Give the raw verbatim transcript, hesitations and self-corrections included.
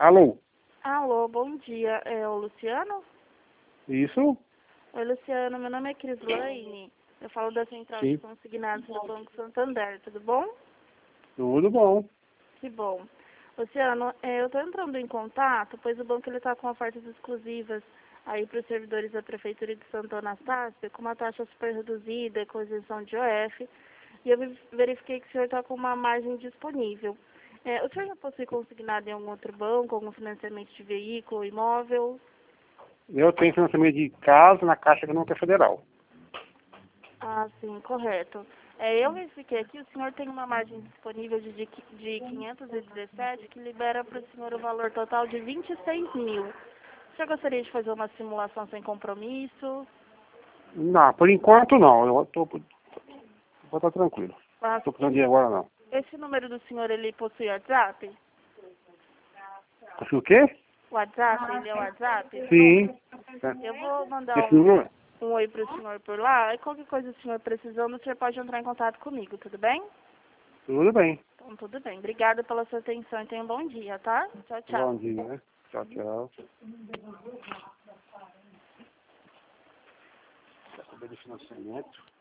Alô? Alô, bom dia. É o Luciano? Isso? Oi, Luciano. Meu nome é Crislaine. Eu falo da Central Sim. de Consignados do Banco Santander. Tudo bom? Tudo bom. Que bom. Luciano, é, eu estou entrando em contato, pois o banco está com ofertas exclusivas aí para os servidores da Prefeitura de Santo Anastácio, com uma taxa super reduzida, com isenção de O F, e eu vi- verifiquei que o senhor está com uma margem disponível. É, o senhor já possui consignado em algum outro banco, algum financiamento de veículo, imóvel? Eu tenho financiamento de casa na Caixa Econômica Federal. Ah, sim, correto. É, eu verifiquei aqui, o senhor tem uma margem disponível de, de, qui- de quinhentos e dezessete, que libera para o senhor o valor total de vinte e seis mil. O senhor gostaria de fazer uma simulação sem compromisso? Não, por enquanto não. Eu tô, vou estar tranquilo. Ah, Estou precisando de agora não. esse número do senhor, ele possui WhatsApp? Acho o quê? WhatsApp, ele é WhatsApp? Sim. Eu vou mandar Esse um, número? um oi para o senhor por lá, e qualquer coisa o senhor precisando, o senhor pode entrar em contato comigo, tudo bem? Tudo bem. Então, tudo bem. Obrigada pela sua atenção e tenha um bom dia, tá? Tchau, tchau. Bom dia, né? Tchau, tchau. Tá com de financiamento.